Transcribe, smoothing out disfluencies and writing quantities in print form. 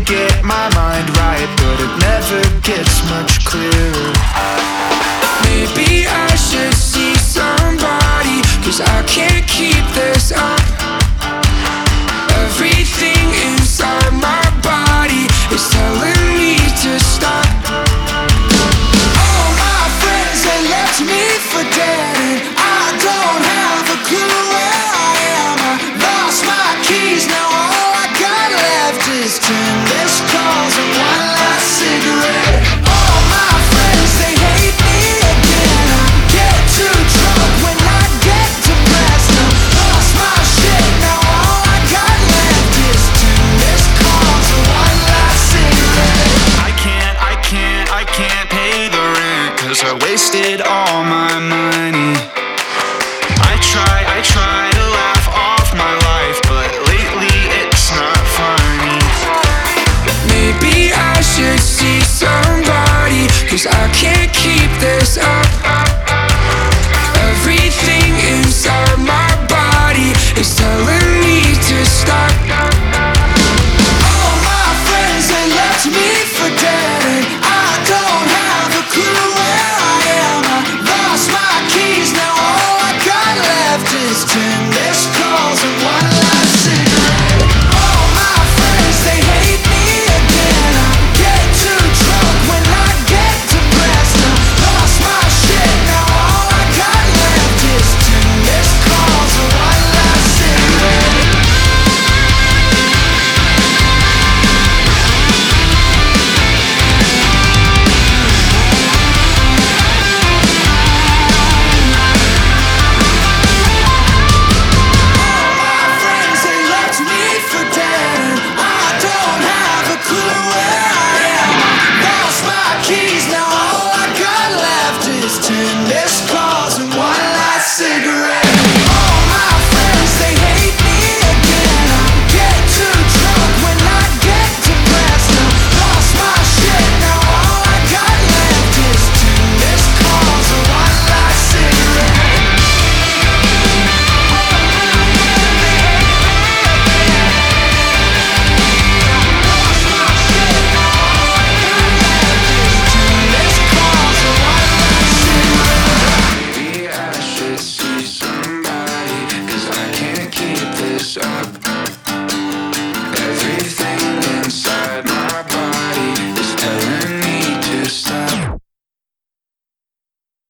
get my mind right, but it never gets much clearer. Maybe I should see somebody, 'cause I can't keep this up. Everything inside my body is telling me to stop. All my friends, they left me for dead, and I don't have a clue where I am. I lost my keys, now all I got left is 10 missed calls and one last cigarette. All my friends, they hate me again. I get too drunk when I get depressed. I lost my shit, now all I got left is 2 missed calls and one last cigarette. I can't pay the rent, 'cause I wasted all